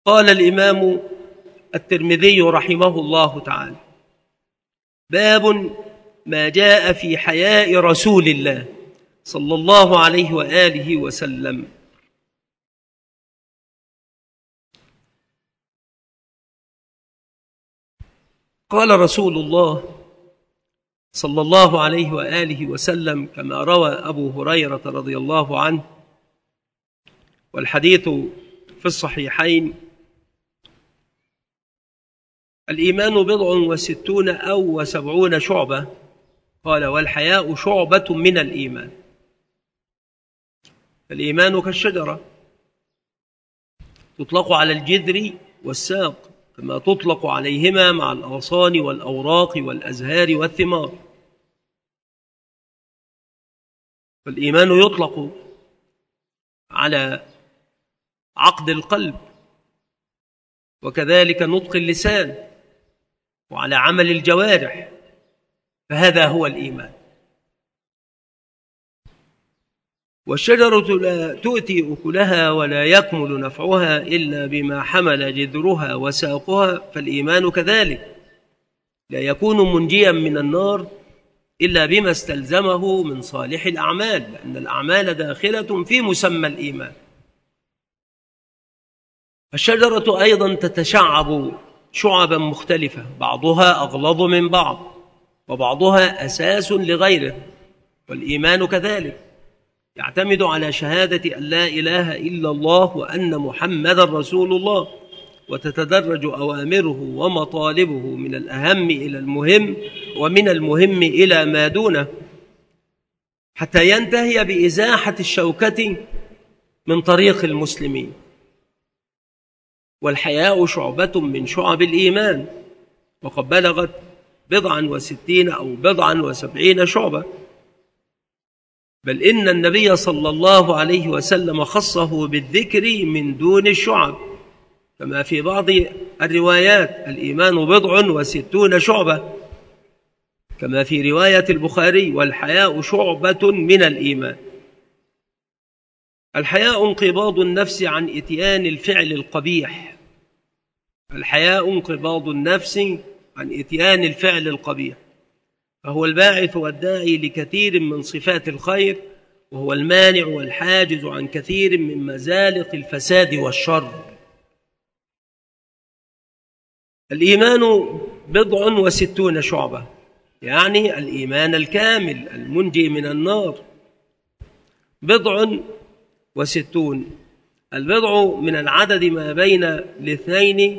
قال الإمام الترمذي رحمه الله تعالى: باب ما جاء في حياء رسول الله صلى الله عليه وآله وسلم. قال رسول الله صلى الله عليه وآله وسلم كما روى أبو هريرة رضي الله عنه، والحديث في الصحيحين: الإيمان 60 أو 70 شعبة. قال: والحياء شعبة من الإيمان. الإيمان كالشجرة تطلق على الجذر والساق، كما تطلق عليهما مع الأغصان والأوراق والأزهار والثمار. فالإيمان يطلق على عقد القلب، وكذلك نطق اللسان، وعلى عمل الجوارح، فهذا هو الإيمان. والشجرة لا تؤتي أكلها ولا يكمل نفعها إلا بما حمل جذرها وساقها، فالإيمان كذلك لا يكون منجيا من النار إلا بما استلزمه من صالح الأعمال، لأن الأعمال داخلة في مسمى الإيمان. الشجرة أيضا تتشعب شعبا مختلفة، بعضها أغلظ من بعض، وبعضها أساس لغيره. والإيمان كذلك يعتمد على شهادة أن لا إله إلا الله وأن محمدا رسول الله، وتتدرج أوامره ومطالبه من الأهم إلى المهم، ومن المهم إلى ما دونه، حتى ينتهي بإزاحة الشوكة من طريق المسلمين. والحياء شعبة من شعب الإيمان، وقد بلغت 60 أو 70 شعبة، بل إن النبي صلى الله عليه وسلم خصه بالذكر من دون الشعب، كما في بعض الروايات: الإيمان 60 شعبة، كما في رواية البخاري: والحياء شعبة من الإيمان. الحياء انقباض النفس عن إتيان الفعل القبيح. الحياء انقباض النفس عن إتيان الفعل القبيح، فهو الباعث والداعي لكثير من صفات الخير، وهو المانع والحاجز عن كثير من مزالق الفساد والشر. الإيمان 60 شعبة، يعني الإيمان الكامل المنجي من النار. 60، البضع من العدد ما بين 2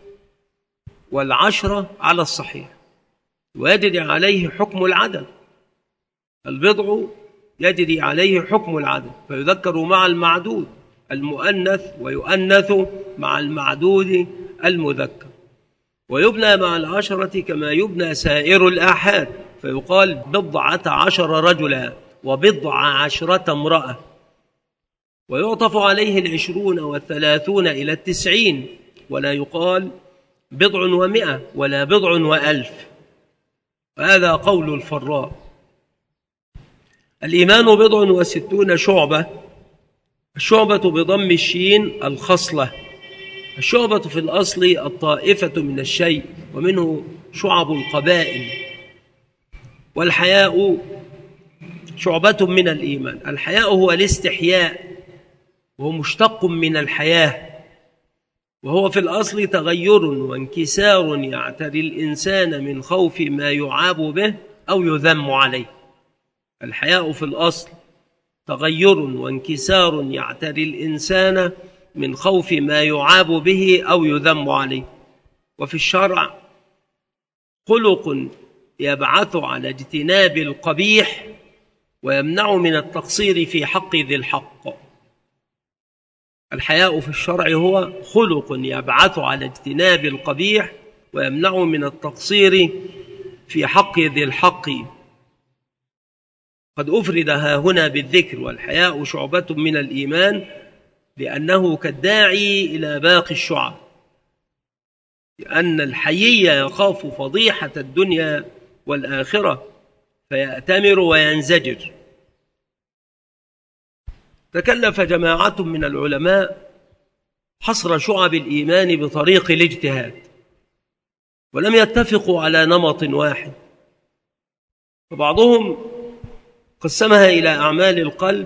و10 على الصحيح، ويجري عليه حكم العدد. البضع يجري عليه حكم العدد، فيذكر مع المعدود المؤنث، ويؤنث مع المعدود المذكر، ويبنى مع 10 كما يبنى سائر الآحاد، فيقال 10 رجلا و10 امرأة. ويعطف عليه 20 و30 إلى 90، ولا يقال 100 ولا 100,000. هذا قول الفراء. الإيمان 60 شعبة. الشعبة بضم الشين الخصلة. الشعبة في الأصل الطائفة من الشيء، ومنه شعب القبائل. والحياء شعبة من الإيمان. الحياء هو الاستحياء، وهو مشتق من الحياة، وهو في الأصل تغير وانكسار يعتري الإنسان من خوف ما يعاب به أو يذم عليه. الحياء في الأصل تغير وانكسار يعتري الإنسان من خوف ما يعاب به أو يذم عليه. وفي الشرع خلق يبعث على اجتناب القبيح ويمنع من التقصير في حق ذي الحق. الحياء في الشرع هو خلق يبعث على اجتناب القبيح ويمنع من التقصير في حق ذي الحق. قد أفردها هنا بالذكر: والحياء شعبة من الإيمان، لأنه كالداعي إلى باقي الشعب، لأن الحيي يخاف فضيحة الدنيا والآخرة فيأتمر وينزجر. تكلف جماعة من العلماء حصر شعب الإيمان بطريق الاجتهاد، ولم يتفقوا على نمط واحد، فبعضهم قسمها إلى أعمال القلب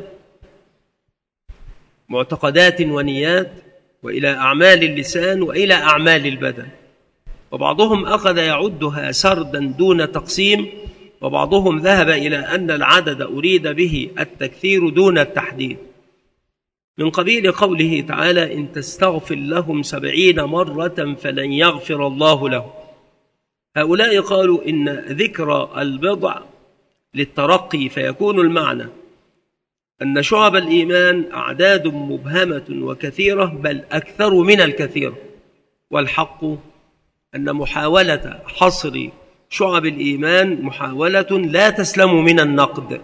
معتقدات ونيات، وإلى أعمال اللسان، وإلى أعمال البدن، وبعضهم أخذ يعدها سردا دون تقسيم، وبعضهم ذهب إلى أن العدد أريد به التكثير دون التحديد، من قبيل قوله تعالى: إن تستغفر لهم 70 مرة فلن يغفر الله لهم. هؤلاء قالوا إن ذكر البضع للترقي، فيكون المعنى أن شعب الإيمان أعداد مبهمة وكثيرة، بل أكثر من الكثير، والحق أن محاولة حصر شعب الإيمان محاولة لا تسلم من النقد،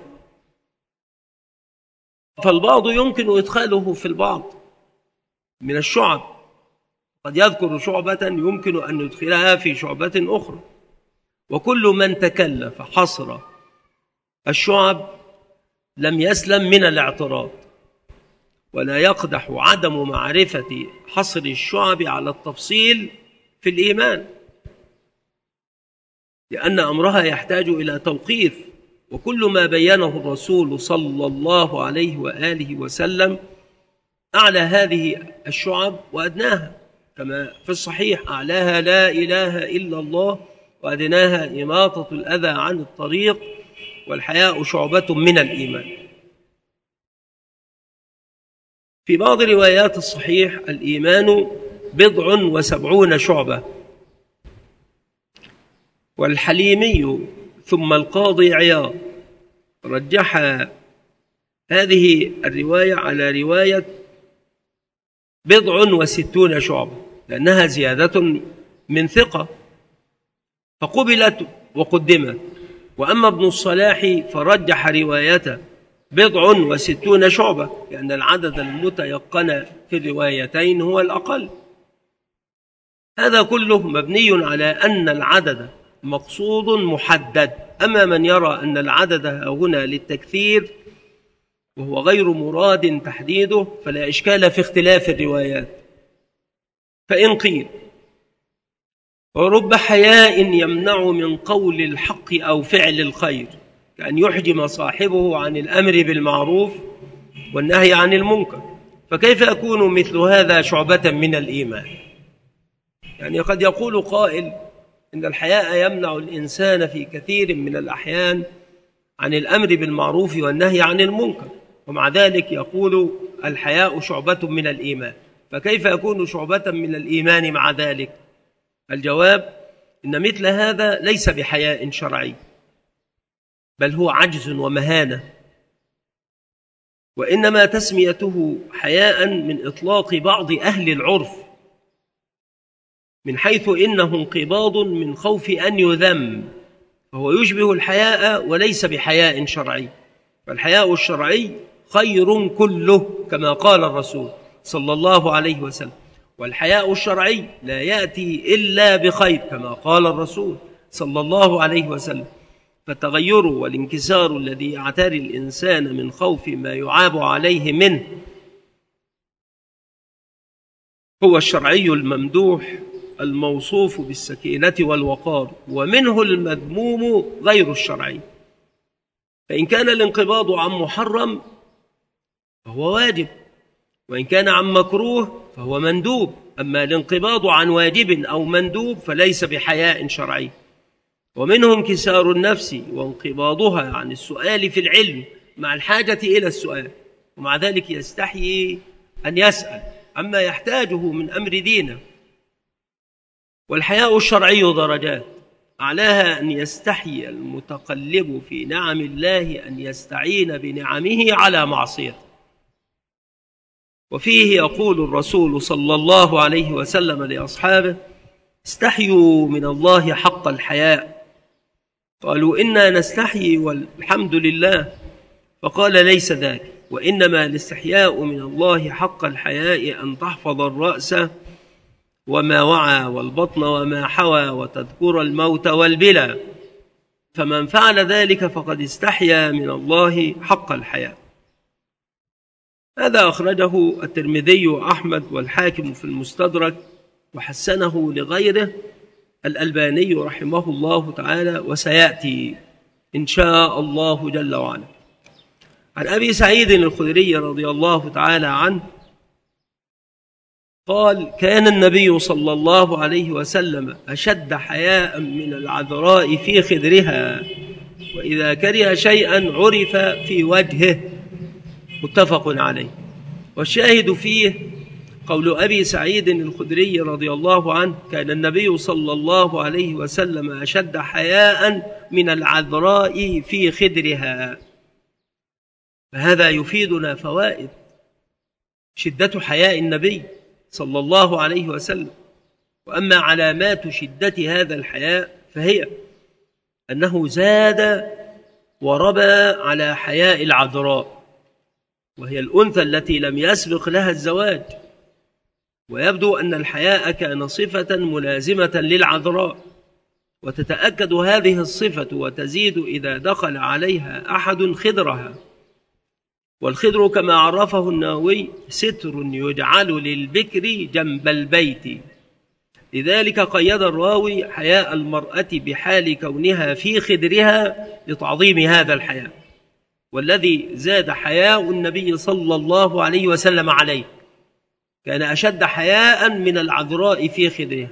فالبعض يمكن إدخاله في البعض من الشعب، قد يذكر شعبة يمكن أن يدخلها في شعبة أخرى، وكل من تكلف حصر الشعب لم يسلم من الاعتراض، ولا يقدح عدم معرفة حصر الشعب على التفصيل في الإيمان، لأن أمرها يحتاج إلى توقيف، وكل ما بينه الرسول صلى الله عليه وآله وسلم أعلى هذه الشعب وأدناها، كما في الصحيح: أعلاها لا إله إلا الله، وأدناها إماطة الأذى عن الطريق، والحياء شعبة من الإيمان. في بعض روايات الصحيح: الإيمان 70 شعبة. والحليمي ثم القاضي عياض رجح هذه الرواية على رواية 60 شعبة، لأنها زيادة من ثقة فقبلت وقدمت. وأما ابن الصلاح فرجح روايته 60 شعبة، لأن العدد المتيقن في الروايتين هو الأقل. هذا كله مبني على أن العدد مقصود محدد. أما من يرى أن العدد هنا للتكثير وهو غير مراد تحديده، فلا إشكال في اختلاف الروايات. فإن قيل: ورب حياء يمنع من قول الحق أو فعل الخير، كأن يحجم صاحبه عن الأمر بالمعروف والنهي عن المنكر، فكيف يكون مثل هذا شعبة من الإيمان؟ يعني قد يقول قائل إن الحياء يمنع الإنسان في كثير من الأحيان عن الأمر بالمعروف والنهي عن المنكر، ومع ذلك يقول الحياء شعبة من الإيمان، فكيف يكون شعبة من الإيمان مع ذلك؟ الجواب: إن مثل هذا ليس بحياء شرعي، بل هو عجز ومهانة، وإنما تسميته حياء من إطلاق بعض أهل العرف، من حيث إنه انقباض من خوف أن يذم، فهو يشبه الحياء وليس بحياء شرعي. فالحياء الشرعي خير كله، كما قال الرسول صلى الله عليه وسلم، والحياء الشرعي لا يأتي إلا بخير، كما قال الرسول صلى الله عليه وسلم. فالتغير والانكسار الذي يعتري الإنسان من خوف ما يعاب عليه منه هو الشرعي الممدوح الموصوف بالسكينة والوقار، ومنه المذموم غير الشرعي. فإن كان الانقباض عن محرم فهو واجب، وإن كان عن مكروه فهو مندوب. أما الانقباض عن واجب أو مندوب فليس بحياء شرعي. ومنه انكسار النفس وانقباضها عن السؤال في العلم مع الحاجة إلى السؤال، ومع ذلك يستحيي أن يسأل عما يحتاجه من أمر دينه. والحياء الشرعي درجات، أعلاها أن يستحي المتقلب في نعم الله أن يستعين بنعمه على معصيته. وفيه يقول الرسول صلى الله عليه وسلم لأصحابه: استحيوا من الله حق الحياء. قالوا: إنا نستحيي والحمد لله. فقال: ليس ذاك، وإنما الاستحياء من الله حق الحياء أن تحفظ الرأس وما وعى، والبطن وما حوى، وتذكر الموت والبلى، فمن فعل ذلك فقد استحيا من الله حق الحياء. هذا أخرجه الترمذي وأحمد والحاكم في المستدرك وحسنه لغيره الألباني رحمه الله تعالى، وسيأتي إن شاء الله جل وعلا. عن أبي سعيد الخدري رضي الله تعالى عنه قال: كان النبي صلى الله عليه وسلم أشد حياء من العذراء في خدرها، وإذا كره شيئا عرف في وجهه. متفق عليه. والشاهد فيه قول أبي سعيد الخدري رضي الله عنه: كان النبي صلى الله عليه وسلم أشد حياء من العذراء في خدرها. فهذا يفيدنا فوائد: شدة حياء النبي صلى الله عليه وسلم. وأما علامات شدة هذا الحياء فهي أنه زاد وربى على حياء العذراء، وهي الأنثى التي لم يسبق لها الزواج، ويبدو أن الحياء كان صفة ملازمة للعذراء، وتتأكد هذه الصفة وتزيد إذا دخل عليها أحد خدرها. والخدر كما عرفه النووي ستر يجعل للبكر جنب البيت، لذلك قيد الراوي حياء المرأة بحال كونها في خدرها لتعظيم هذا الحياء، والذي زاد حياء النبي صلى الله عليه وسلم عليه، كان أشد حياء من العذراء في خدرها.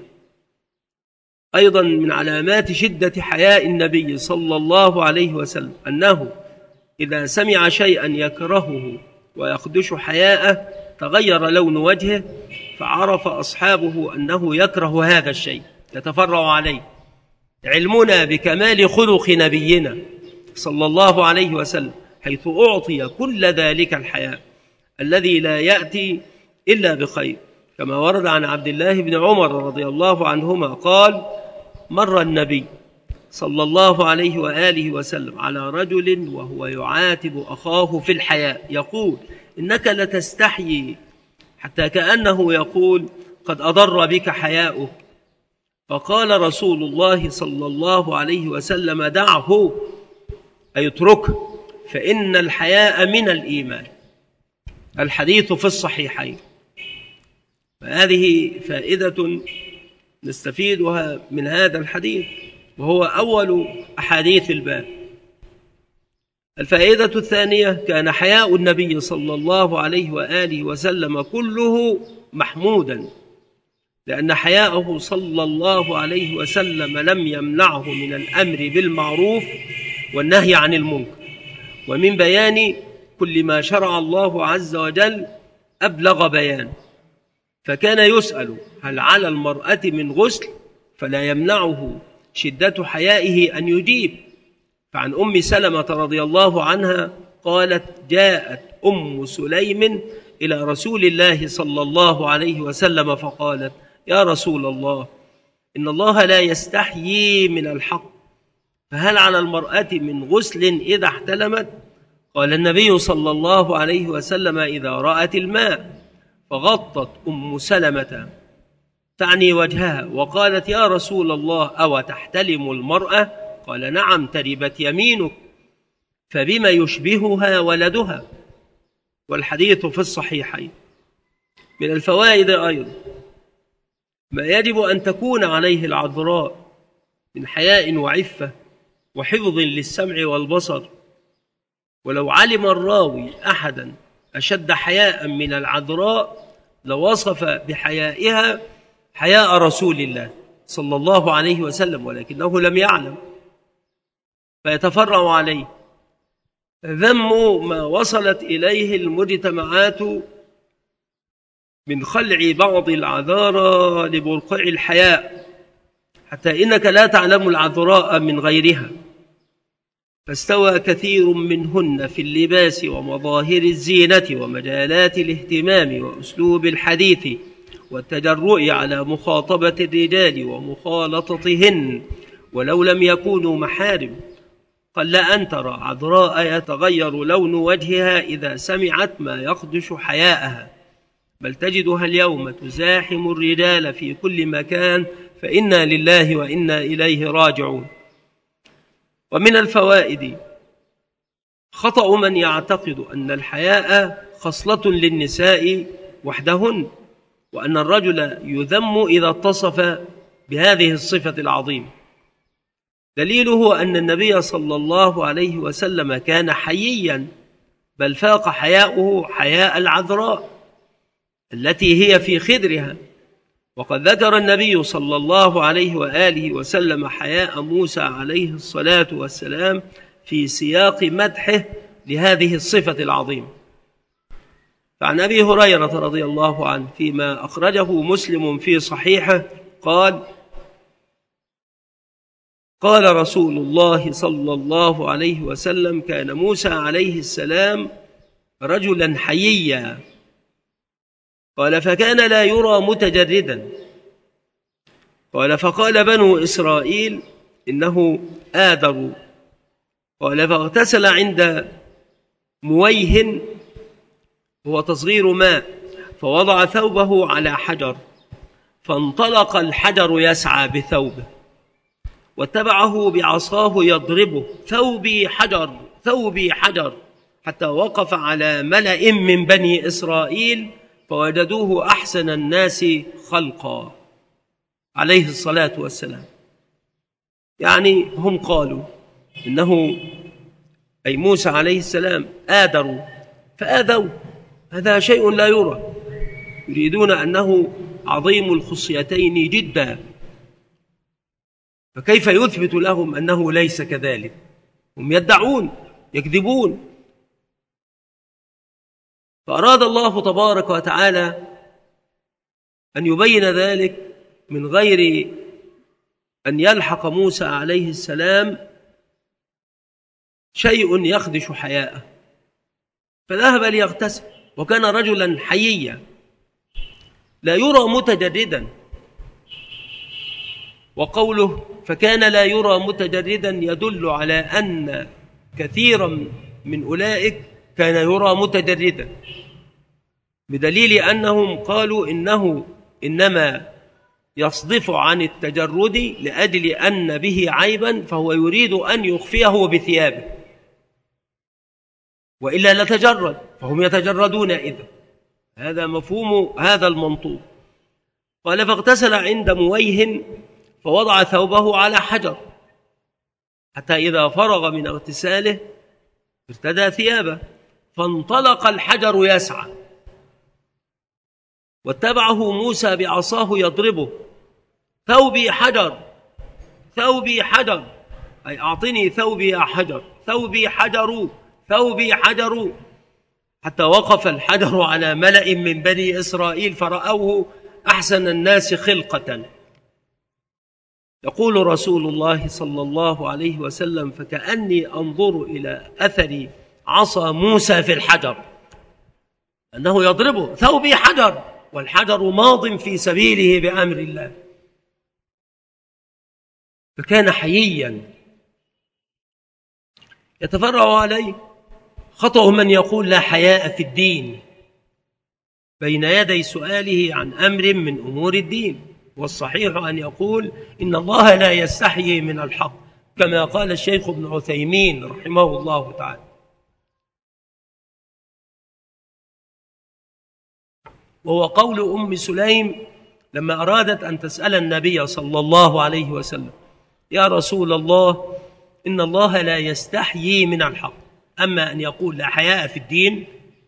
أيضا من علامات شدة حياء النبي صلى الله عليه وسلم أنه إذا سمع شيئا يكرهه ويخدش حياءه تغير لون وجهه، فعرف أصحابه أنه يكره هذا الشيء يتفرع عليه. علمنا بكمال خلق نبينا صلى الله عليه وسلم حيث أعطي كل ذلك الحياء الذي لا يأتي إلا بخير، كما ورد عن عبد الله بن عمر رضي الله عنهما قال: مر النبي صلى الله عليه وآله وسلم على رجل وهو يعاتب أخاه في الحياء يقول: إنك لتستحيي، حتى كأنه يقول: قد أضر بك حياؤك. فقال رسول الله صلى الله عليه وسلم: دعه، أي اتركه، فإن الحياء من الإيمان. الحديث في الصحيحين. فهذه فائدة نستفيدها من هذا الحديث، وهو أول أحاديث الباب. الفائدة الثانية: كان حياء النبي صلى الله عليه وآله وسلم كله محمودا، لأن حياءه صلى الله عليه وسلم لم يمنعه من الأمر بالمعروف والنهي عن المنكر، ومن بيان كل ما شرع الله عز وجل أبلغ بيان. فكان يسأل: هل على المرأة من غسل؟ فلا يمنعه شدة حيائه أن يجيب. فعن أم سلمة رضي الله عنها قالت: جاءت أم سليم إلى رسول الله صلى الله عليه وسلم فقالت: يا رسول الله، إن الله لا يستحيي من الحق، فهل على المرأة من غسل إذا احتلمت؟ قال النبي صلى الله عليه وسلم: إذا رأت الماء. فغطت أم سلمة تعني وجهها وقالت: يا رسول الله، أو تحتلم المرأة؟ قال: نعم، تربت يمينك. فبما يشبهها ولدها. والحديث في الصحيحين. من الفوائد أيضا ما يجب أن تكون عليه العذراء من حياء وعفة وحفظ للسمع والبصر. ولو علم الراوي أحدا أشد حياء من العذراء لوصف بحيائها حياء رسول الله صلى الله عليه وسلم، ولكنه لم يعلم فيتفرع عليه. ذم ما وصلت إليه المجتمعات من خلع بعض العذارى لبرقع الحياء، حتى إنك لا تعلم العذراء من غيرها، فاستوى كثير منهن في اللباس ومظاهر الزينة ومجالات الاهتمام وأسلوب الحديث والتجرؤ على مخاطبة الرجال ومخالطتهن، ولو لم يكونوا محارم. قل أن ترى عذراء يتغير لون وجهها إذا سمعت ما يخدش حياءها، بل تجدها اليوم تزاحم الرجال في كل مكان، فإنا لله وإنا إليه راجعون. ومن الفوائد خطأ من يعتقد أن الحياء خصلة للنساء وحدهن، وأن الرجل يذم إذا اتصف بهذه الصفة العظيمة. دليله أن النبي صلى الله عليه وسلم كان حييا، بل فاق حياؤه حياء العذراء التي هي في خدرها. وقد ذكر النبي صلى الله عليه وآله وسلم حياء موسى عليه الصلاة والسلام في سياق مدحه لهذه الصفة العظيمة. فعن أبي هريرة رضي الله عنه فيما أخرجه مسلم في صحيحه قال: قال رسول الله صلى الله عليه وسلم: كان موسى عليه السلام رجلا حييا. قال: فكان لا يرى متجردا. قال: فقال بنو إسرائيل إنه آدر. قال: فاغتسل عند مويه، هو تصغير ماء، فوضع ثوبه على حجر، فانطلق الحجر يسعى بثوبه، واتبعه بعصاه يضربه: ثوبي حجر، ثوبي حجر، حتى وقف على ملأ من بني إسرائيل فوجدوه أحسن الناس خلقا عليه الصلاة والسلام. يعني هم قالوا إنه أي موسى عليه السلام آدروا فآذوا، هذا شيء لا يرى، يريدون أنه عظيم الخصيتين جدا، فكيف يثبت لهم أنه ليس كذلك؟ هم يدعون، يكذبون. فأراد الله تبارك وتعالى أن يبين ذلك من غير أن يلحق موسى عليه السلام شيء يخدش حياءه، فذهب ليغتسل، وكان رجلا حييا لا يرى متجردا. وقوله فكان لا يرى متجردا يدل على أن كثيرا من أولئك كان يرى متجردا، بدليل أنهم قالوا إنه إنما يصدف عن التجرد لأجل أن به عيبا فهو يريد أن يخفيه بثيابه، وإلا لتجرد، فهم يتجردون إذا. هذا مفهوم هذا المنطوق. قال: فاغتسل عند مويه، فوضع ثوبه على حجر، حتى إذا فرغ من اغتساله ارتدى ثيابه، فانطلق الحجر يسعى، واتبعه موسى بعصاه يضربه: ثوبي حجر، ثوبي حجر، أي أعطني ثوبي يا حجر، ثوبي حجر، ثوبي حجر، حتى وقف الحجر على ملأ من بني إسرائيل فرأوه أحسن الناس خلقة. يقول رسول الله صلى الله عليه وسلم: فكأني أنظر إلى أثر عصا موسى في الحجر، أنه يضربه، ثوبي حجر، والحجر ماض في سبيله بأمر الله. فكان حييا. يتفرع عليه خطأ من يقول لا حياء في الدين بين يدي سؤاله عن أمر من أمور الدين، والصحيح أن يقول إن الله لا يستحيي من الحق، كما قال الشيخ ابن عثيمين رحمه الله تعالى. وهو قول أم سليم لما أرادت أن تسأل النبي صلى الله عليه وسلم: يا رسول الله، إن الله لا يستحيي من الحق. أما أن يقول لا حياء في الدين،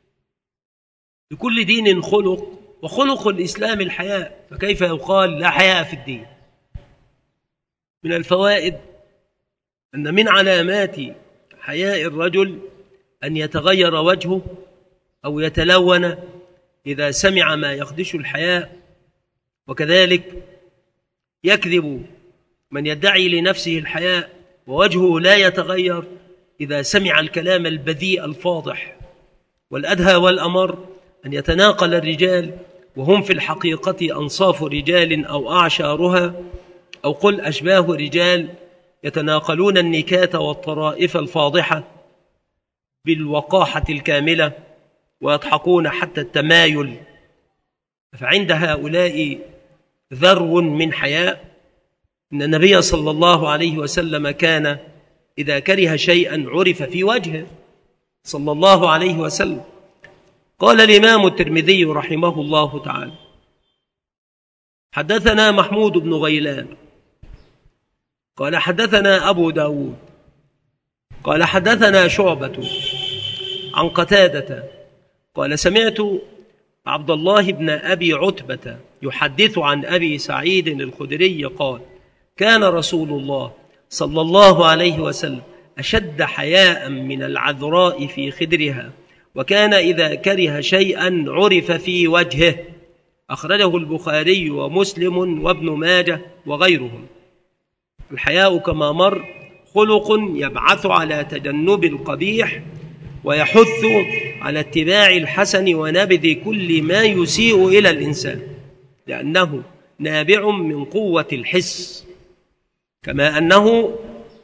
لكل دين خلق، وخلق الإسلام الحياء، فكيف يقال لا حياء في الدين؟ من الفوائد أن من علامات حياء الرجل أن يتغير وجهه أو يتلون إذا سمع ما يخدش الحياء، وكذلك يكذب من يدعي لنفسه الحياء ووجهه لا يتغير إذا سمع الكلام البذيء الفاضح. والأدهى والأمر أن يتناقل الرجال وهم في الحقيقة أنصاف رجال أو أعشارها، أو قل أشباه رجال، يتناقلون النكات والطرائف الفاضحة بالوقاحة الكاملة، ويضحكون حتى التمايل. فعند هؤلاء ذرو من حياء. إن النبي صلى الله عليه وسلم كان إذا كره شيئا عرف في وجهه صلى الله عليه وسلم. قال الإمام الترمذي رحمه الله تعالى: حدثنا محمود بن غيلان قال حدثنا أبو داود قال حدثنا شعبة عن قتادة قال: سمعت عبد الله بن أبي عتبة يحدث عن أبي سعيد الخدري قال: كان رسول الله صلى الله عليه وسلم أشد حياء من العذراء في خدرها، وكان إذا كره شيئا عرف في وجهه. أخرجه البخاري ومسلم وابن ماجه وغيرهم. الحياء كما مر خلق يبعث على تجنب القبيح ويحث على اتباع الحسن ونبذ كل ما يسيء إلى الإنسان، لأنه نابع من قوة الحس، كما أنه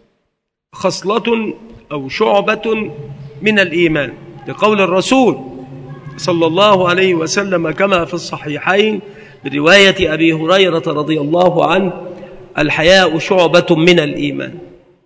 خصلة أو شعبة من الإيمان، لقول الرسول صلى الله عليه وسلم كما في الصحيحين برواية أبي هريرة رضي الله عنه: الحياء شعبة من الإيمان.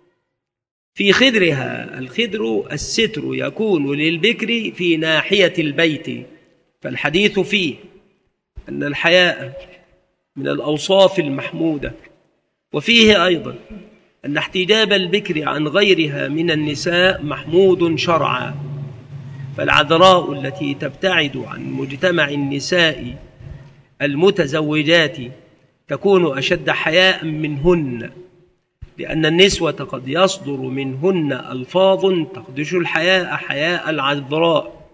في خدرها، الخدر الستر يكون للبكر في ناحية البيت، فالحديث فيه أن الحياء من الأوصاف المحمودة، وفيه أيضا أن احتجاب البكر عن غيرها من النساء محمود شرعا، فالعذراء التي تبتعد عن مجتمع النساء المتزوجات تكون أشد حياء منهن، لأن النسوة قد يصدر منهن ألفاظ تخدش الحياء حياء العذراء،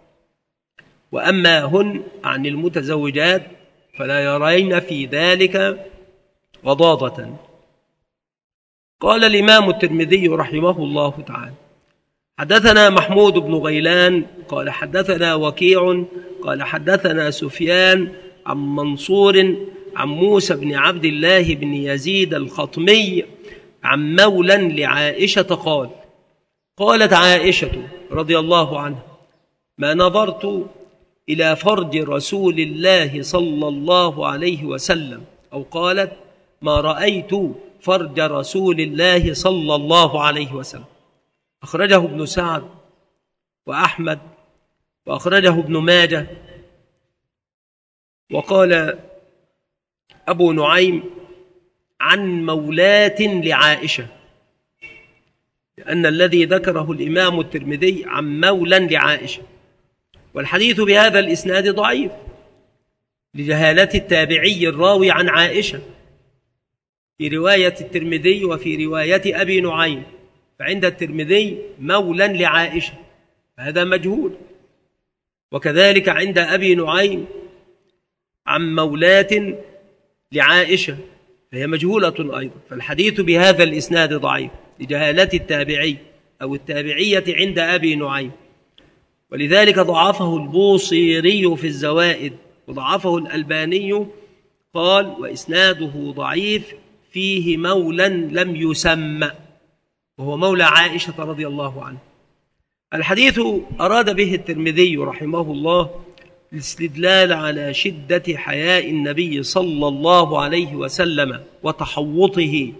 وأما هن عن المتزوجات فلا يرين في ذلك غضاضة. قال الإمام الترمذي رحمه الله تعالى: حدثنا محمود بن غيلان قال حدثنا وكيع قال حدثنا سفيان عن منصور عن موسى بن عبد الله بن يزيد الخطمي عن مولى لعائشة قال: قالت عائشة رضي الله عنها: ما نظرت إلى فرج رسول الله صلى الله عليه وسلم، أو قالت: ما رأيت فرج رسول الله صلى الله عليه وسلم. أخرجه ابن سعد وأحمد وأخرجه ابن ماجه. وقال أبو نعيم: عن مولاة لعائشة، لأن الذي ذكره الإمام الترمذي عن مولى لعائشة، والحديث بهذا الإسناد ضعيف لجهالة التابعي الراوي عن عائشة في رواية الترمذي وفي رواية أبي نعيم، فعند الترمذي مولى لعائشة، هذا مجهول، وكذلك عند أبي نعيم عن مولاة لعائشة فهي مجهولة أيضا، فالحديث بهذا الإسناد ضعيف لجهالة التابعي أو التابعية عند أبي نعيم، ولذلك ضعفه البوصيري في الزوائد وضعفه الألباني، قال: وإسناده ضعيف فيه مولى لم يسمى، وهو مولى عائشة رضي الله عنه. الحديث أراد به الترمذي رحمه الله الاستدلال على شدة حياء النبي صلى الله عليه وسلم وتحوطه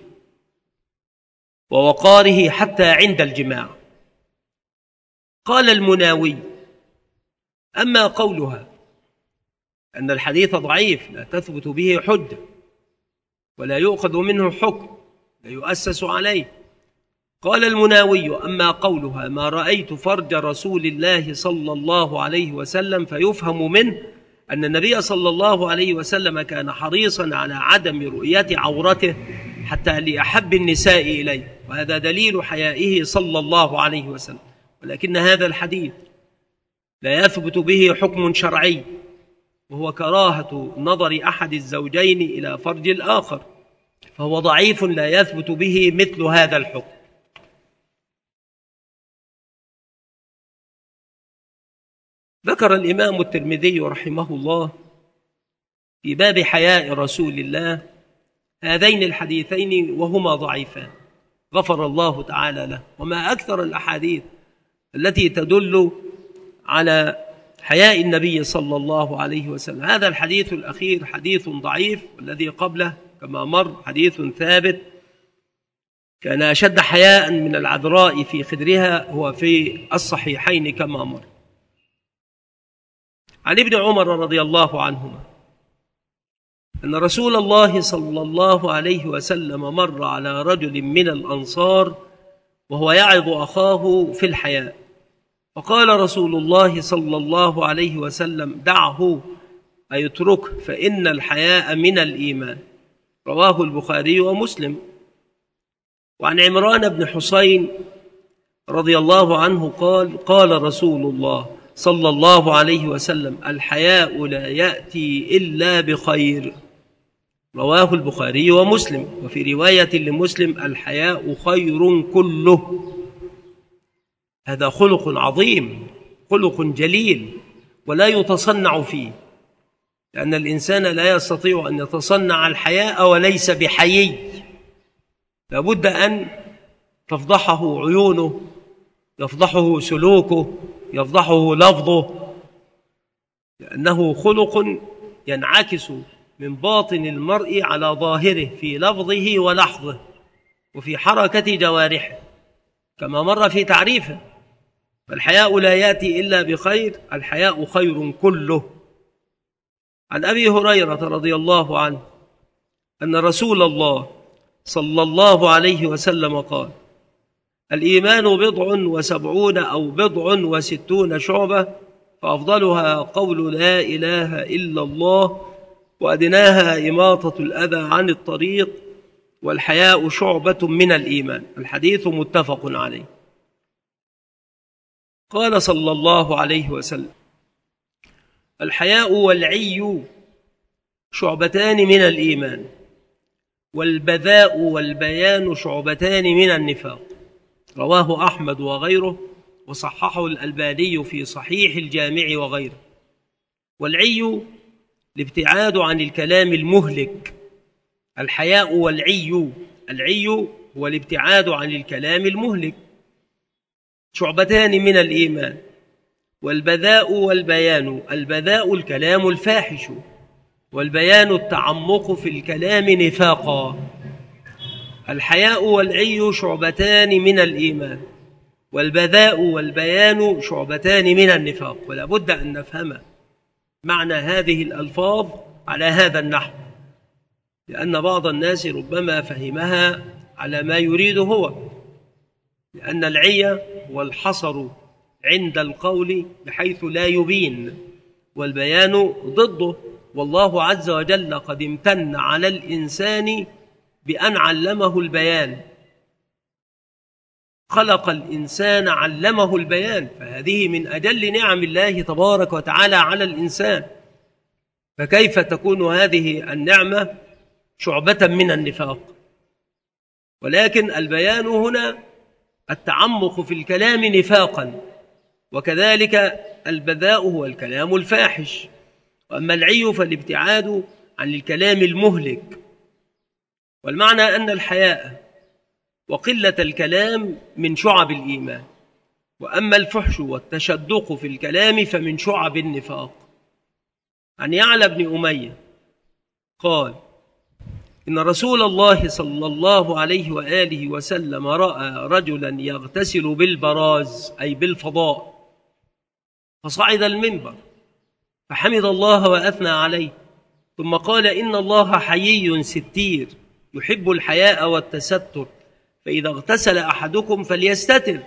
ووقاره حتى عند الجماع. قال المناوي: أما قولها أن الحديث ضعيف لا تثبت به حجة ولا يؤخذ منه حكم لا يؤسس عليه، قال المناوي: أما قولها ما رأيت فرج رسول الله صلى الله عليه وسلم فيفهم منه أن النبي صلى الله عليه وسلم كان حريصا على عدم رؤية عورته حتى لأحب النساء إليه، وهذا دليل حيائه صلى الله عليه وسلم، ولكن هذا الحديث لا يثبت به حكم شرعي، وهو كراهة نظر أحد الزوجين إلى فرج الآخر، فهو ضعيف لا يثبت به مثل هذا الحكم. ذكر الإمام الترمذي رحمه الله في باب حياء رسول الله هذين الحديثين وهما ضعيفان، غفر الله تعالى له. وما أكثر الأحاديث التي تدل على حياء النبي صلى الله عليه وسلم. هذا الحديث الأخير حديث ضعيف، والذي قبله كما مر حديث ثابت. كان أشد حياء من العذراء في خدرها هو في الصحيحين كما مر. عن ابن عمر رضي الله عنهما أن رسول الله صلى الله عليه وسلم مر على رجل من الأنصار وهو يعظ أخاه في الحياء، فقال رسول الله صلى الله عليه وسلم: دعه أي اتركه، فإن الحياء من الإيمان. رواه البخاري ومسلم. وعن عمران بن حسين رضي الله عنه قال: قال رسول الله صلى الله عليه وسلم: الحياء لا يأتي إلا بخير. رواه البخاري ومسلم. وفي رواية لمسلم: الحياء خير كله. هذا خلق عظيم، خلق جليل، ولا يتصنع فيه، لأن الإنسان لا يستطيع أن يتصنع الحياء وليس بحيي. لابد أن تفضحه عيونه، يفضحه سلوكه، يفضحه لفظه، لأنه خلق ينعكس من باطن المرء على ظاهره في لفظه ولحظه وفي حركة جوارحه، كما مر في تعريفه. فالحياء لا يأتي إلا بخير، الحياء خير كله. عن أبي هريرة رضي الله عنه أن رسول الله صلى الله عليه وسلم قال: الإيمان 70 أو 60 شعبة، فأفضلها قول لا إله إلا الله، وأدناها إماطة الأذى عن الطريق، والحياء شعبة من الإيمان. الحديث متفق عليه. قال صلى الله عليه وسلم: الحياء والعي شعبتان من الإيمان، والبذاء والبيان شعبتان من النفاق. رواه أحمد وغيره، وصححه الألباني في صحيح الجامع وغيره. والعي الابتعاد عن الكلام المهلك. الحياء والعي، العي هو الابتعاد عن الكلام المهلك، شعبتان من الإيمان. والبذاء والبيان، البذاء الكلام الفاحش، والبيان التعمق في الكلام نفاقا. الحياء والعي شعبتان من الإيمان، والبذاء والبيان شعبتان من النفاق. ولا بد أن نفهم معنى هذه الألفاظ على هذا النحو، لأن بعض الناس ربما فهمها على ما يريد هو، لأن العي هو الحصر عند القول بحيث لا يبين، والبيان ضده. والله عز وجل قد امتن على الإنسان بأن علمه البيان، خلق الإنسان علمه البيان، فهذه من أجل نعم الله تبارك وتعالى على الإنسان. فكيف تكون هذه النعمة شعبة من النفاق؟ ولكن البيان هنا التعمق في الكلام نفاقا، وكذلك البذاء هو الكلام الفاحش، وأما العي فالابتعاد عن الكلام المهلك. والمعنى أن الحياء وقلة الكلام من شعب الإيمان، وأما الفحش والتشدق في الكلام فمن شعب النفاق. عن يعلى بن أمية قال: إن رسول الله صلى الله عليه وآله وسلم رأى رجلا يغتسل بالبراز أي بالفضاء، فصعد المنبر فحمد الله وأثنى عليه، ثم قال: إن الله حيي ستير يحب الحياء والتستر، فإذا اغتسل أحدكم فليستتر.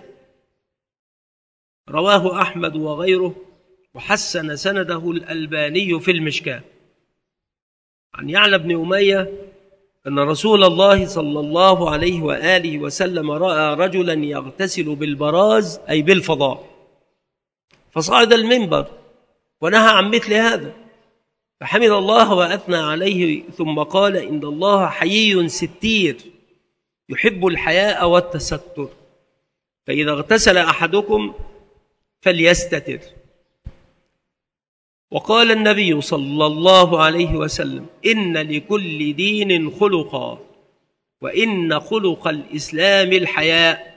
رواه أحمد وغيره، وحسن سنده الألباني في المشكاة. عن يعلى بن أمية أن رسول الله صلى الله عليه وآله وسلم رأى رجلا يغتسل بالبراز أي بالفضاء، فصعد المنبر ونهى عن مثل هذا، فحمد الله وأثنى عليه، ثم قال: إن الله حيي ستير يحب الحياء والتستر، فإذا اغتسل أحدكم فليستتر. وقال النبي صلى الله عليه وسلم: إن لكل دين خلقا، وإن خلق الإسلام الحياء.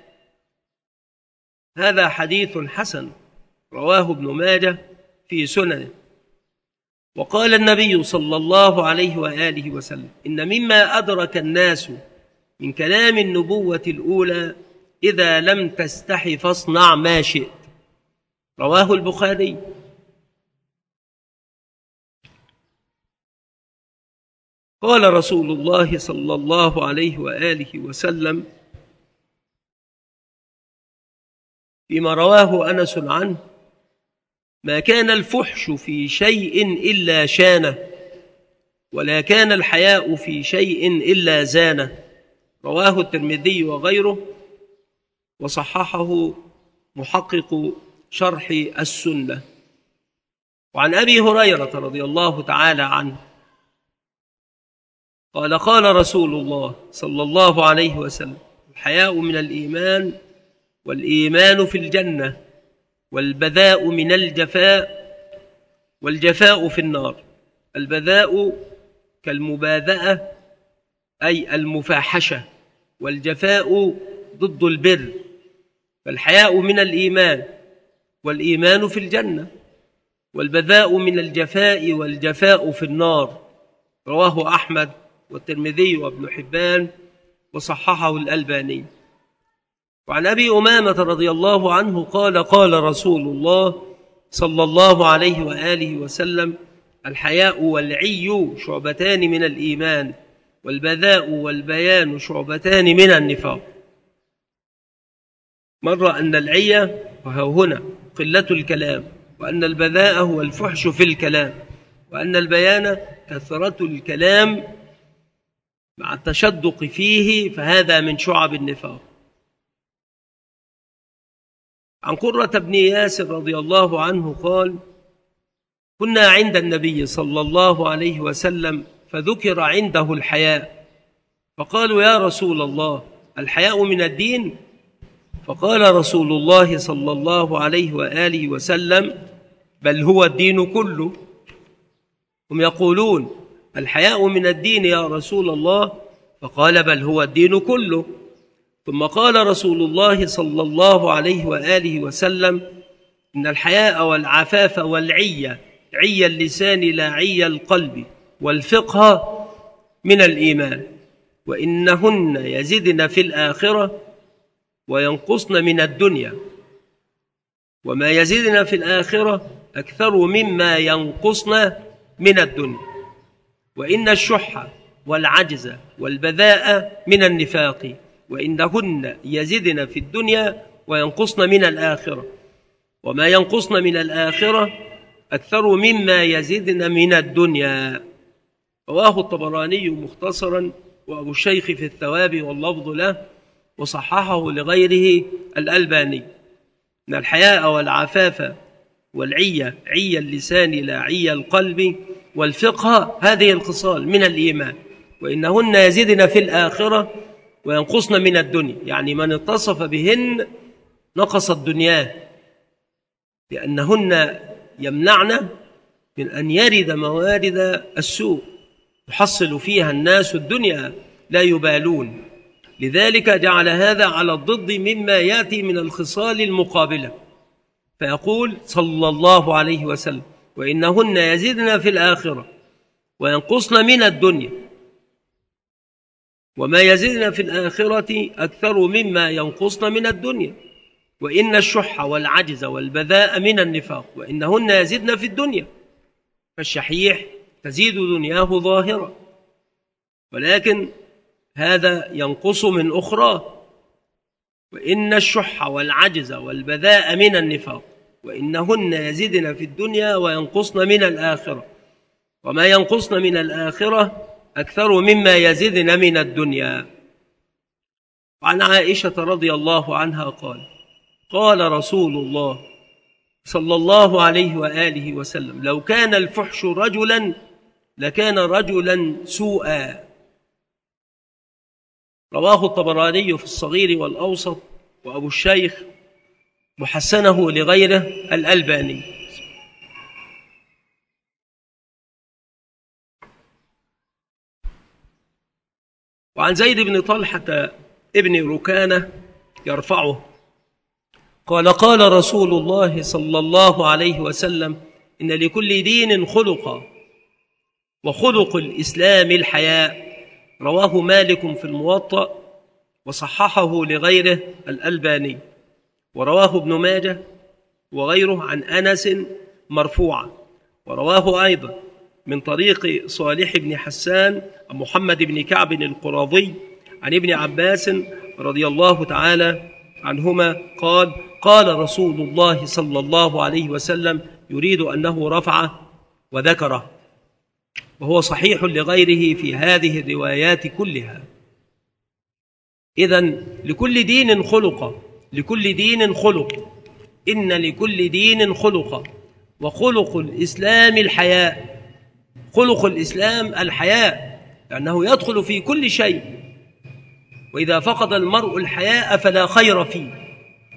هذا حديث حسن رواه ابن ماجه في سننه. وقال النبي صلى الله عليه وآله وسلم: إن مما أدرك الناس من كلام النبوة الأولى: إذا لم تستحي فاصنع ما شئت. رواه البخاري. قال رسول الله صلى الله عليه وآله وسلم فيما رواه أنس عنه: ما كان الفحش في شيء إلا شانه، ولا كان الحياء في شيء إلا زانه. رواه الترمذي وغيره، وصححه محقق شرح السنة. وعن أبي هريرة رضي الله تعالى عنه قال: قال رسول الله صلى الله عليه وسلم: الحياء من الإيمان، والإيمان في الجنة، والبذاء من الجفاء، والجفاء في النار. البذاء كالمباذأة أي المفاحشة، والجفاء ضد البر. فالحياء من الإيمان، والإيمان في الجنة، والبذاء من الجفاء، والجفاء في النار. رواه أحمد والترمذي وابن حبان، وصححه الألباني. وعن أبي أمامة رضي الله عنه قال: قال رسول الله صلى الله عليه وآله وسلم: الحياء والعي شعبتان من الإيمان، والبذاء والبيان شعبتان من النفاق. مر أن العي وهو هنا قلة الكلام، وأن البذاء هو الفحش في الكلام، وأن البيان كثرة الكلام مع التشدق فيه، فهذا من شعب النفاق. عن قرة بن ياسر رضي الله عنه قال: كنا عند النبي صلى الله عليه وسلم فذكر عنده الحياء، فقالوا: يا رسول الله، الحياء من الدين؟ فقال رسول الله صلى الله عليه وآله وسلم: بل هو الدين كله. هم يقولون: الحياء من الدين يا رسول الله، فقال: بل هو الدين كله. ثم قال رسول الله صلى الله عليه وآله وسلم: إن الحياء والعفاف والعية، عي اللسان لا عي القلب، والفقه من الإيمان، وإنهن يزدن في الآخرة وينقصن من الدنيا، وما يزدن في الآخرة أكثر مما ينقصن من الدنيا. وإن الشح والعجز والبذاء من النفاق، وإنهن يزدن في الدنيا وينقصن من الآخرة، وما ينقصن من الآخرة أكثر مما يزدن من الدنيا. رواه الطبراني مختصرا، وأبو الشيخ في الثواب واللفظ له، وصححه لغيره الألباني. إن الحياء والعفاف والعية، عي اللسان لا عي القلب، والفقه، هذه الخصال من الإيمان، وإنهن يزدن في الآخرة وينقصن من الدنيا، يعني من اتصف بهن نقصت دنياه، لأنهن يمنعن من أن يرد موارد السوء يحصل فيها الناس الدنيا لا يبالون. لذلك جعل هذا على الضد مما يأتي من الخصال المقابلة، فيقول صلى الله عليه وسلم: وإنهن يزدن في الآخرة وينقصن من الدنيا، وما يزدن في الآخرة أكثر مما ينقصن من الدنيا. وإن الشح والعجز والبذاء من النفاق، وإنهن يزدن في الدنيا. فالشحيح تزيد دنياه ظاهرة، ولكن هذا ينقص من أخرى. وإن الشح والعجز والبذاء من النفاق، وإنهن يزدن في الدنيا وينقصن من الآخرة، وما ينقصن من الآخرة أكثر مما يزدن من الدنيا. وعن عائشة رضي الله عنها قال: قال رسول الله صلى الله عليه وآله وسلم: لو كان الفحش رجلا لكان رجلا سوءا. رواه الطبراني في الصغير والأوسط، وأبو الشيخ محسنه لغيره الألباني. وعن زيد بن طلحة ابن ركانة يرفعه قال: قال رسول الله صلى الله عليه وسلم: إن لكل دين خلقا، وخلق الإسلام الحياء. رواه مالك في الموطأ، وصححه لغيره الألباني. ورواه ابن ماجه وغيره عن أنس مرفوعا، ورواه أيضا من طريق صالح بن حسان عن محمد بن كعب القرظي عن ابن عباس رضي الله تعالى عنهما قال: قال رسول الله صلى الله عليه وسلم يريد أنه رفع وذكره، وهو صحيح لغيره في هذه الروايات كلها. إذن لكل دين خلق، لكل دين خلق، إن لكل دين خلق، وخلق الإسلام الحياء. خلق الإسلام الحياء، لأنه يدخل في كل شيء، وإذا فقد المرء الحياء فلا خير فيه.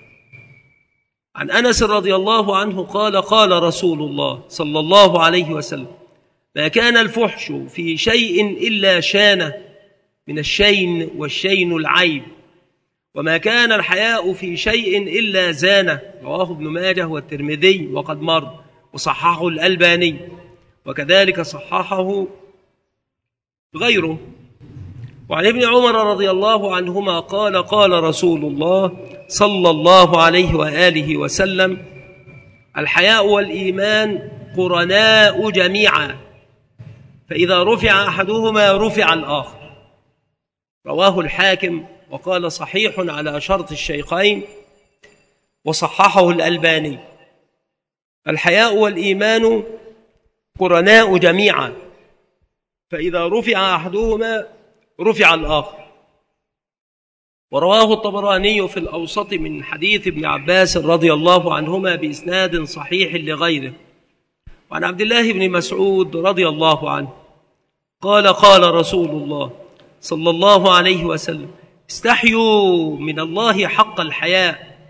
عن أنس رضي الله عنه قال: قال رسول الله صلى الله عليه وسلم: ما كان الفحش في شيء إلا شانه، من الشين، والشين العيب، وما كان الحياء في شيء إلا زانه. رواه ابن ماجه والترمذي وقد مر، وصححه الألباني، وكذلك صححه غيره. وعن ابن عمر رضي الله عنهما قال: قال رسول الله صلى الله عليه وآله وسلم: الحياء والإيمان قرناء جميعا، فإذا رفع أحدهما رفع الآخر. رواه الحاكم وقال: صحيح على شرط الشيخين، وصححه الألباني. الحياء والإيمان قرناء جميعا، فإذا رفع أحدهما رفع الآخر. ورواه الطبراني في الأوسط من حديث ابن عباس رضي الله عنهما بإسناد صحيح لغيره. وعن عبد الله بن مسعود رضي الله عنه قال: قال رسول الله صلى الله عليه وسلم: استحيوا من الله حق الحياء.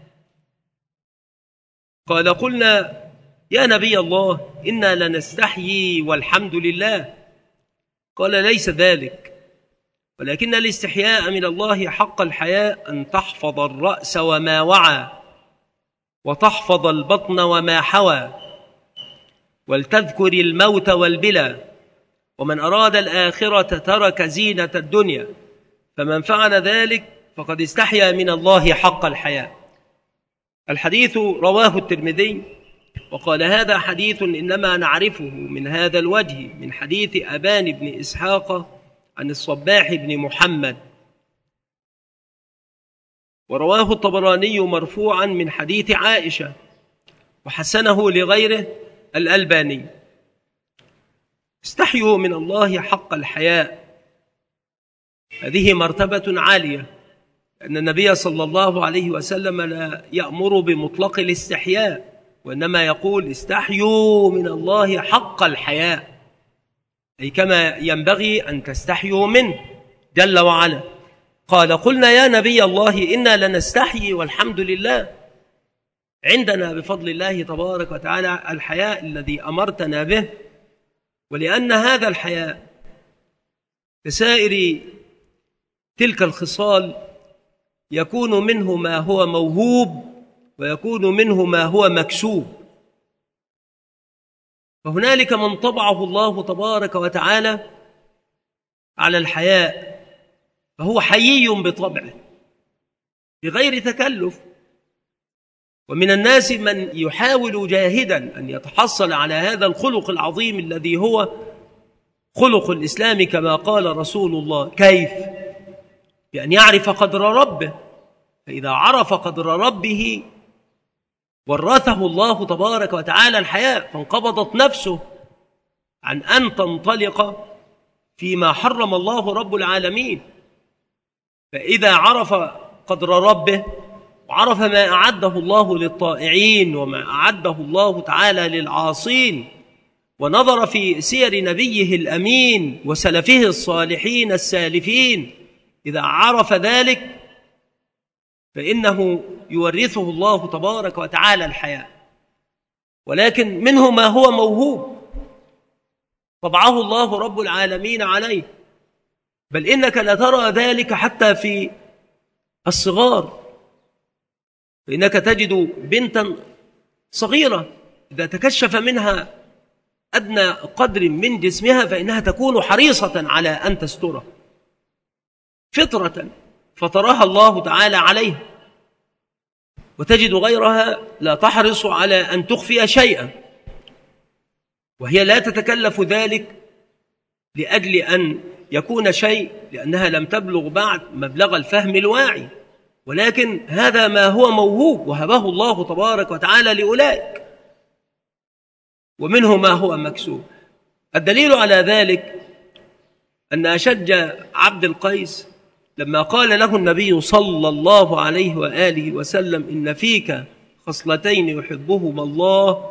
قال: قلنا يا نبي الله إنا لنستحيي والحمد لله. قال: ليس ذلك، ولكن الاستحياء من الله حق الحياء أن تحفظ الرأس وما وعى، وتحفظ البطن وما حوى، ولتذكر الموت والبلى، ومن أراد الآخرة ترك زينة الدنيا، فمن فعل ذلك فقد استحيا من الله حق الحياء. الحديث رواه الترمذي وقال: هذا حديث إنما نعرفه من هذا الوجه من حديث أبان بن إسحاق عن الصباح بن محمد. ورواه الطبراني مرفوعا من حديث عائشة، وحسنه لغيره الألباني. استحيوا من الله حق الحياء، هذه مرتبة عالية، أن النبي صلى الله عليه وسلم لا يأمر بمطلق الاستحياء، وإنما يقول: استحيوا من الله حق الحياء، أي كما ينبغي أن تستحيوا منه جل وعلا. قال: قلنا يا نبي الله إنا لنستحيي والحمد لله. عندنا بفضل الله تبارك وتعالى الحياء الذي أمرتنا به، ولأن هذا الحياء كسائر تلك الخصال يكون منه ما هو موهوب، ويكون منه ما هو مكسوب. فهنالك من طبعه الله تبارك وتعالى على الحياء، فهو حيي بطبعه بغير تكلف. ومن الناس من يحاول جاهدا أن يتحصل على هذا الخلق العظيم الذي هو خلق الإسلام، كما قال رسول الله: كيف؟ بأن يعرف قدر ربه، فإذا عرف قدر ربه ورثه الله تبارك وتعالى الحياء، فانقبضت نفسه عن أن تنطلق فيما حرم الله رب العالمين. فإذا عرف قدر ربه وعرف ما أعده الله للطائعين وما أعده الله تعالى للعاصين، ونظر في سير نبيه الأمين وسلفه الصالحين السالفين، إذا عرف ذلك فإنه يورثه الله تبارك وتعالى الحياء. ولكن منه ما هو موهوب طبعه الله رب العالمين عليه، بل إنك لترى ذلك حتى في الصغار. فإنك تجد بنتا صغيرة إذا تكشف منها أدنى قدر من جسمها فإنها تكون حريصة على أن تستره فطرة فطرها الله تعالى عليها، وتجد غيرها لا تحرص على أن تخفي شيئا. وهي لا تتكلف ذلك لأجل أن يكون شيء، لأنها لم تبلغ بعد مبلغ الفهم الواعي، ولكن هذا ما هو موهوب وهبه الله تبارك وتعالى لأولئك، ومنه ما هو مكسوب. الدليل على ذلك أن أشج عبد القيس لما قال له النبي صلى الله عليه وآله وسلم: إن فيك خصلتين يحبهما الله،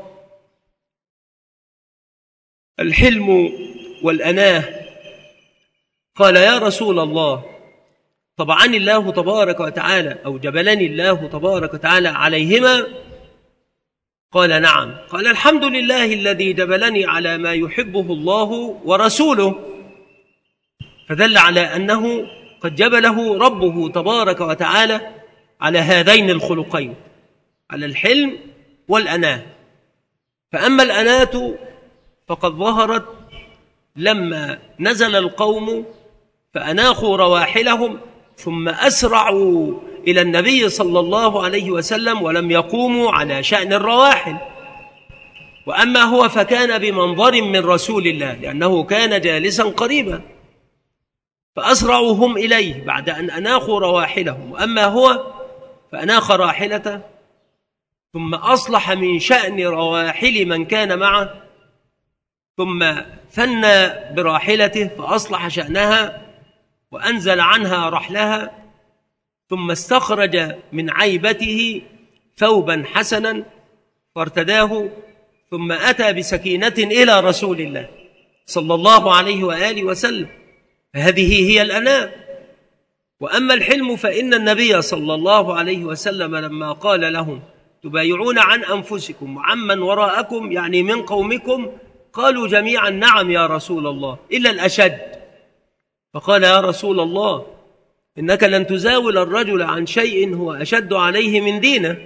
الحلم والأناه. قال: يا رسول الله، طبعني الله تبارك وتعالى أو جبلني الله تبارك وتعالى عليهما؟ قال: نعم. قال: الحمد لله الذي جبلني على ما يحبه الله ورسوله. فدل على أنه قد جبله ربه تبارك وتعالى على هذين الخلقين، على الحلم والأناه. فأما الأناة فقد ظهرت لما نزل القوم فأناخوا رواحلهم ثم أسرعوا إلى النبي صلى الله عليه وسلم ولم يقوموا على شأن الرواحل. وأما هو فكان بمنظر من رسول الله لأنه كان جالسا قريبا، فأسرعوا هم إليه بعد أن أناخوا رواحلهم. وأما هو فأناخ راحلته ثم أصلح من شأن رواحل من كان معه، ثم ثنى براحلته فأصلح شأنها وأنزل عنها رحلها، ثم استخرج من عيبته ثوبا حسنا فارتداه، ثم أتى بسكينة إلى رسول الله صلى الله عليه وآله وسلم. هذه هي الأناة. وأما الحلم فإن النبي صلى الله عليه وسلم لما قال لهم: تبايعون عن أنفسكم وعمن وراءكم، يعني من قومكم، قالوا جميعا: نعم يا رسول الله، إلا الأشد. فقال: يا رسول الله، إنك لن تزاول الرجل عن شيء هو أشد عليه من دينه.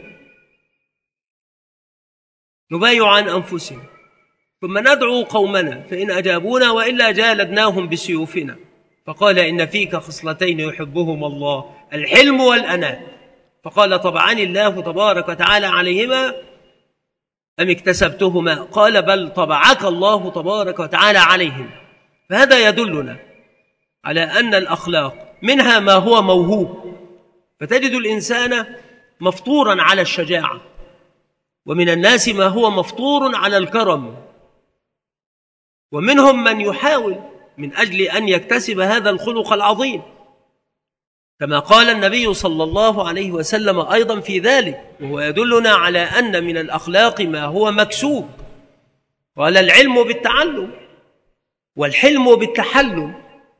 نبايع عن أنفسنا ثم ندعو قومنا فإن أجابونا وإلا جالدناهم بسيوفنا. فقال: إن فيك خصلتين يحبهما الله، الحلم والأناة. فقال: طبعني الله تبارك وتعالى عليهما أم اكتسبتهما؟ قال: بل طبعك الله تبارك وتعالى عليهم. فهذا يدلنا على أن الأخلاق منها ما هو موهوب، فتجد الإنسان مفطورا على الشجاعة، ومن الناس ما هو مفطور على الكرم، ومنهم من يحاول من أجل أن يكتسب هذا الخلق العظيم، كما قال النبي صلى الله عليه وسلم أيضا في ذلك، وهو يدلنا على أن من الأخلاق ما هو مكسوب. قال: العلم بالتعلم والحلم بالتحلم.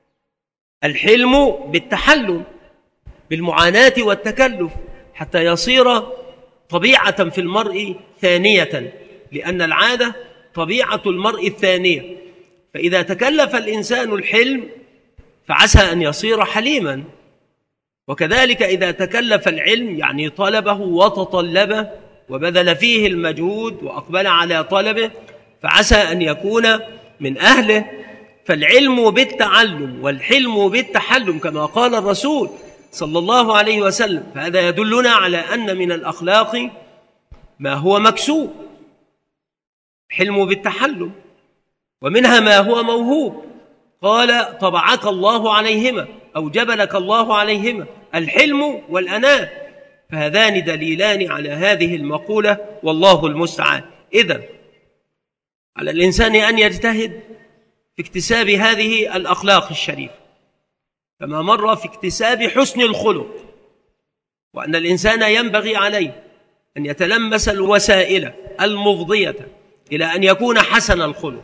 الحلم بالتحلم، بالمعاناة والتكلف، حتى يصير طبيعة في المرء ثانية، لأن العادة طبيعة المرء الثانية. فإذا تكلف الإنسان الحلم فعسى أن يصير حليما، وكذلك إذا تكلف العلم يعني طلبه وتطلبه وبذل فيه المجهود وأقبل على طلبه فعسى أن يكون من أهله. فالعلم بالتعلم والحلم بالتحلم كما قال الرسول صلى الله عليه وسلم. فهذا يدلنا على أن من الأخلاق ما هو مكسوب، حلم بالتحلم، ومنها ما هو موهوب. قال: طبعك الله عليهما أو جبلك الله عليهما، الحلم والأناة. فهذان دليلان على هذه المقولة، والله المستعان. إذن على الإنسان أن يجتهد في اكتساب هذه الأخلاق الشريفة كما مر في اكتساب حسن الخلق، وأن الإنسان ينبغي عليه أن يتلمس الوسائل المفضية إلى أن يكون حسن الخلق.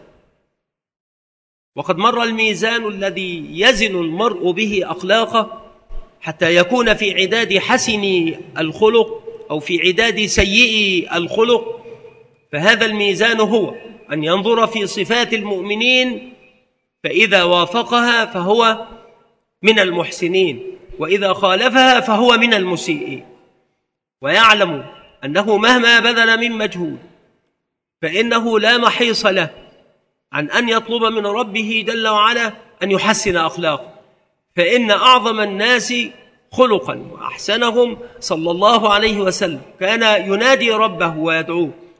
وقد مر الميزان الذي يزن المرء به أخلاقه حتى يكون في عداد حسن الخلق أو في عداد سيء الخلق. فهذا الميزان هو أن ينظر في صفات المؤمنين، فإذا وافقها فهو من المحسنين، وإذا خالفها فهو من المسيئين، ويعلم أنه مهما بذل من مجهود فإنه لا محيص له عن أن يطلب من ربه جل وعلا أن يحسن أخلاقه. فإن أعظم الناس خلقا وأحسنهم صلى الله عليه وسلم كان ينادي ربه ويدعوه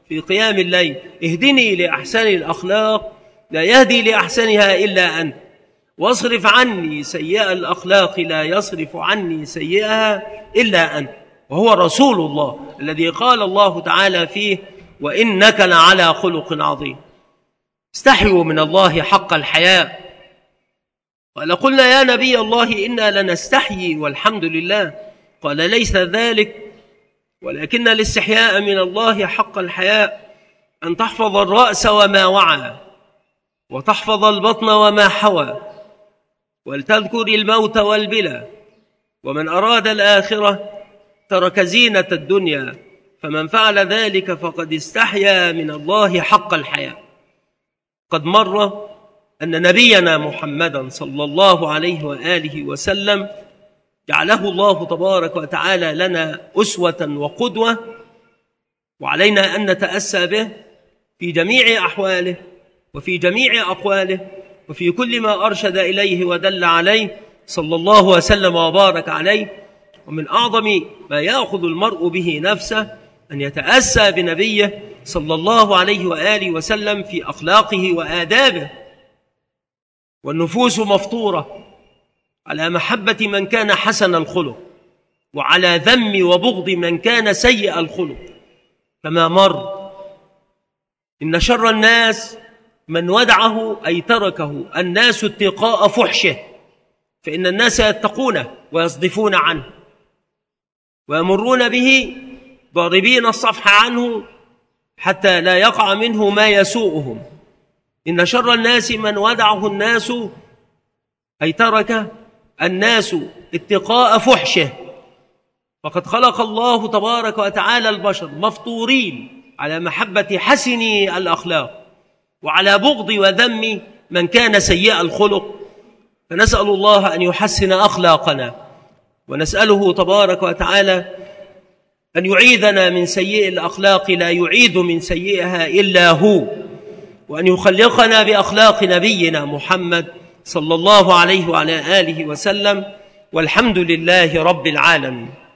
في قيام الليل: اهدني لأحسن الأخلاق لا يهدي لأحسنها إلا أنت، واصرف عني سيئة الأخلاق لا يصرف عني سيئها إلا أنت. وهو رسول الله الذي قال الله تعالى فيه: وإنك لعلى خلق عظيم. استحيوا من الله حق الحياء. قال: قلنا يا نبي الله إنا لنستحيي والحمد لله. قال: ليس ذلك، ولكن الاستحياء من الله حق الحياء أن تحفظ الرأس وما وعى، وتحفظ البطن وما حوى، ولتذكر الموت والبلى. ومن أراد الآخرة ترك زينة الدنيا، فمن فعل ذلك فقد استحيا من الله حق الحياء. قد مر أن نبينا محمدا صلى الله عليه وآله وسلم جعله الله تبارك وتعالى لنا أسوة وقدوة، وعلينا أن نتأسى به في جميع أحواله وفي جميع أقواله وفي كل ما أرشد إليه ودل عليه صلى الله وسلم وبارك عليه. ومن أعظم ما يأخذ المرء به نفسه أن يتأسى بنبيه صلى الله عليه وآله وسلم في أخلاقه وآدابه. والنفوس مفطورة على محبة من كان حسن الخلق، وعلى ذم وبغض من كان سيء الخلق. كما مر إن شر الناس من ودعه أي تركه الناس اتقاء فحشه، فإن الناس يتقونه ويصدفون عنه ويمرون به ضاربين الصفح عنه حتى لا يقع منه ما يسوءهم. إن شر الناس من ودعه الناس أي ترك الناس اتقاء فحشه. فقد خلق الله تبارك وتعالى البشر مفطورين على محبة حسن الأخلاق وعلى بغض وذم من كان سيء الخلق. فنسأل الله أن يحسن أخلاقنا، ونسأله تبارك وتعالى أن يعيذنا من سيء الأخلاق لا يعيذ من سيئها إلا هو، وأن يخلقنا بأخلاق نبينا محمد صلى الله عليه وعلى آله وسلم. والحمد لله رب العالمين.